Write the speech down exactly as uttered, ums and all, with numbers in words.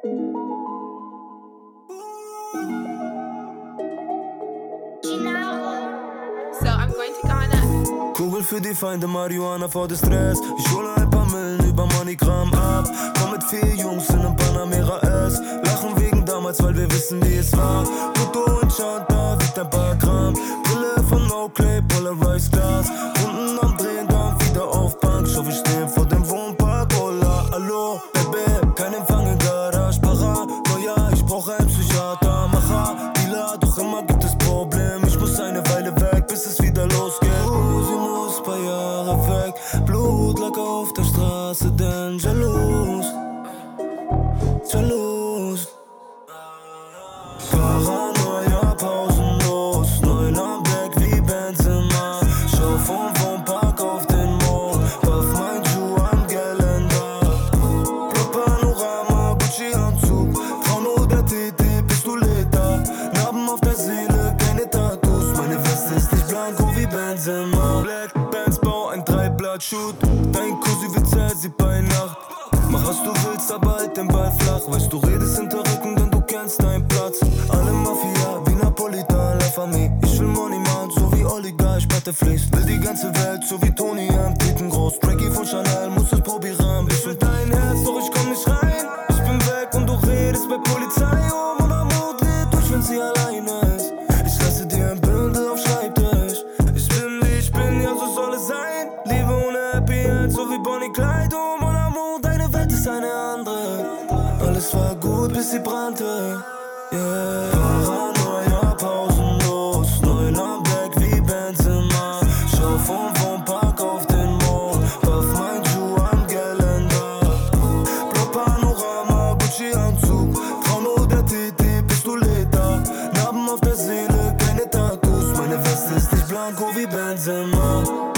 So I'm going to Ghana. Kugel für die Feinde, Marihuana vor der Stress. Ich hole ein paar Millen über MoneyGram ab. Komm mit vier Jungs in nem Panamera S. Lachen wegen damals, weil wir wissen, wie es war. Toto und Chanta, wiegt ein paar Gramm. Brille von Oakley, Polarized Glas. Runden am Drehen, dann wieder auf Bank. Schau, wir stehen vor dem Wohnpark. Hola, hallo, Baby, kein Empfang in Garage. Para, Neujahr, ich brauche einen Psychiater. Macher, Dealer, doch immer gibt es Probleme. Ich muss eine Weile weg, bis es wieder losgeht. Oh, sie muss paar Jahre weg. Blut lag auf der Straße, denn Jalous, Jalous. Paranoia, pausenlos. Neun am Deck wie Benzema. Schau vom Wohnpark auf den Mond. Warf mein Schuh am Geländer. Block Panorama, Gucci-Anzug. Frauen oder T T, Pistoleta. Narben auf der Seele, keine Tattoos. Meine Weste ist nicht blanco wie Benzema. Black Bands, bau ein Dreiblatt-Shoot. Dein Cousin wird zäh, sie bei Nacht. Mach was du willst, aber halt den Ball flach. Weißt du, redest hinter Rücken, denn du kennst deinen Platz. Alle Mafia wie Napolitan, La Famille. Ich will Money, Mann, so wie Oligar, ich Patte fließt. Will die ganze Welt, so wie Tony am Titen groß. Breaky von Chanel, muss es probieren. Ich will dein Herz, doch ich komm nicht rein. Ich bin weg und du redest bei Polizei. Oh, mon amour, dreht durch, wenn sie alleine ist. Ich lasse dir ein Bündel auf Schreibtisch. Ich bin wie ich bin, ja so soll es sein. Liebe ohne Happy End, so wie Bonnie Clyde. Oh, mon amour, deine Welt ist eine andere. Alles war gut, bis sie brannte. Yeah. Paranoia, pausenlos. Neun am Deck wie Benzema. Schau vom Wohnpark auf den Mond. Warf mein Schuh am Geländer. Block Panorama, Gucci-Anzug. Frauen oder T T, Pistoleta. Narben auf der Seele, keine Tattoos. Meine Weste ist nicht blanco wie Benzema.